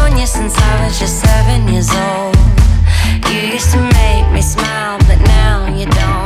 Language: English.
known you since I was just 7 years old. You used to make me smile, but now you don't.